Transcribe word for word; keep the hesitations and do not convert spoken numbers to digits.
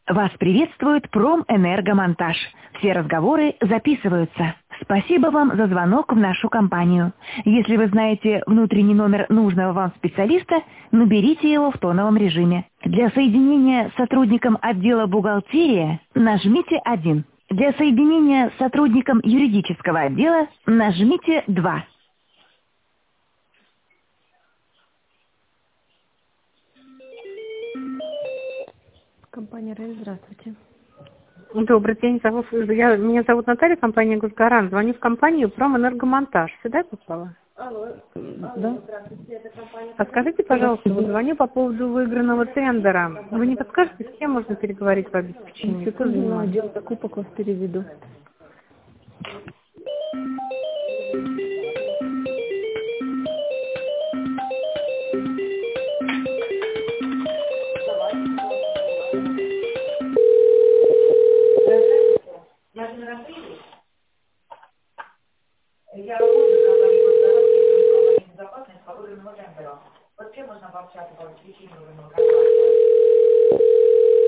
Вас приветствует Промэнергомонтаж. Все разговоры записываются. Спасибо вам за звонок в нашу компанию. Если вы знаете внутренний номер нужного вам специалиста, наберите его в тоновом режиме. Для соединения с сотрудником отдела бухгалтерия нажмите один. Для соединения с сотрудником юридического отдела нажмите два. Компания «Рейс», здравствуйте. Добрый день, зовут, я, меня зовут Наталья, компания «Госгарант». Звоню в компанию «Промэнергомонтаж». Сюда я попала? Алло, да? Здравствуйте, это компания... А скажите, пожалуйста, вот звоню по поводу выигранного тендера. Вы не подскажете, с кем можно переговорить по обеспечению? Кто Секунду, на занимается? отдел закупок вас переведу. Я работаю в компании «Госгарант», я говорю, компания «Безопасность» по выигранному тендеру. Вот с кем можно пообщаться по обеспечению выигранного контракта?